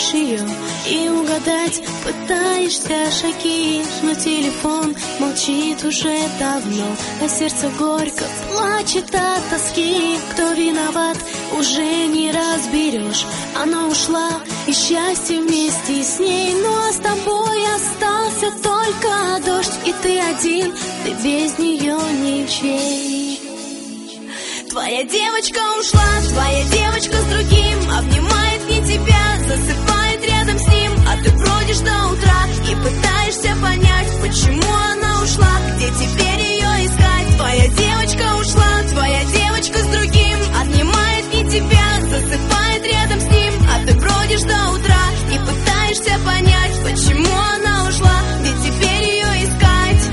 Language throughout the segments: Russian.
Зовешь ее и угадать пытаешься шаги, но телефон молчит уже давно, а сердце горько плачет от тоски. Кто виноват, уже не разберешь. Она ушла, и счастье вместе с ней, ну а с тобой остался только дождь. И ты один, ты без нее ничей. Твоя девочка ушла, твоя девочка с другим, обнимает не тебя, засыпает рядом с ним, а ты бродишь до утра и пытаешься понять, почему она ушла, где теперь ее искать. Твоя девочка ушла, твоя девочка с другим, обнимает не тебя, засыпает рядом с ним, а ты бродишь до утра и пытаешься понять, почему она ушла, где теперь ее искать.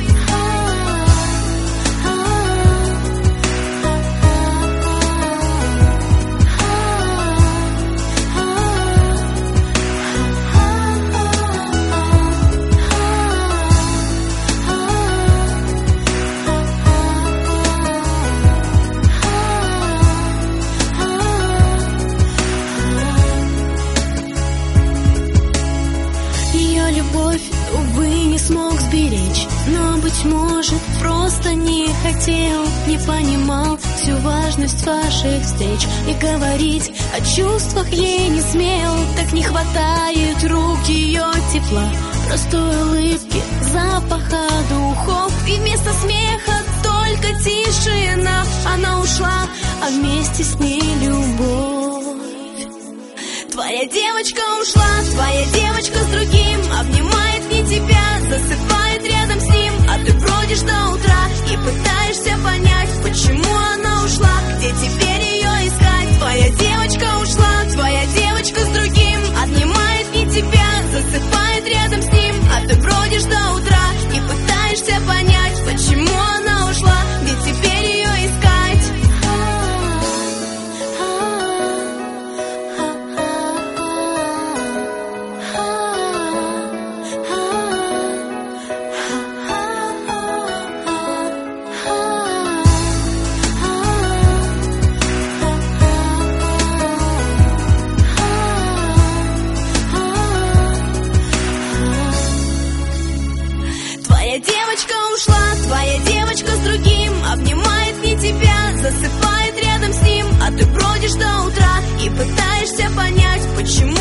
Любовь, увы, не смог сберечь, но, быть может, просто не хотел, не понимал всю важность ваших встреч, и говорить о чувствах ей не смел. Так не хватает рук ее тепла, простой улыбки, запаха духов, и вместо смеха только тишина. Она ушла, а вместе с ней любовь. Твоя девочка ушла, твоя девочка с другим, обнимает не тебя, засыпает рядом с ним, а ты бродишь до утра и пытаешься понять, почему она ушла, где теперь ее искать. Твоя девочка ушла, твоя девочка с другим, обнимает не тебя, засыпает рядом с ним, а ты бродишь до утра и пытаешься понять, почему она ушла, где теперь ее искать. Твоя девочка ушла, твоя девочка с другим, обнимает не тебя, засыпает рядом с ним, а ты бродишь до утра и пытаешься понять, почему